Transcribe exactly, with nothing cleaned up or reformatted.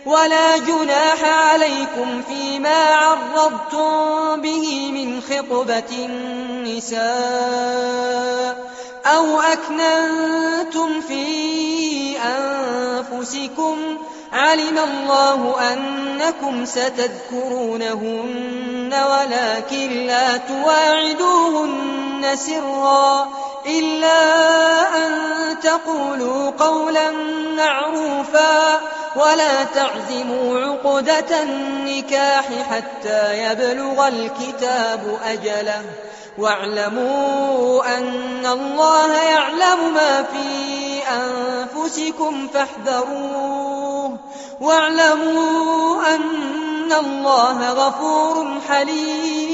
ولا جناح عليكم فيما عرضتم به من خطبة النساء أو أكننتم في أنفسكم علم الله أنكم ستذكرونهن ولكن لا تواعدوهن سرا إلا أن تقولوا قولا معروفا ولا تعزموا عقدة النكاح حتى يبلغ الكتاب أجله واعلموا أن الله يعلم ما في أنفسكم فاحذروه واعلموا أن الله غفور حليم.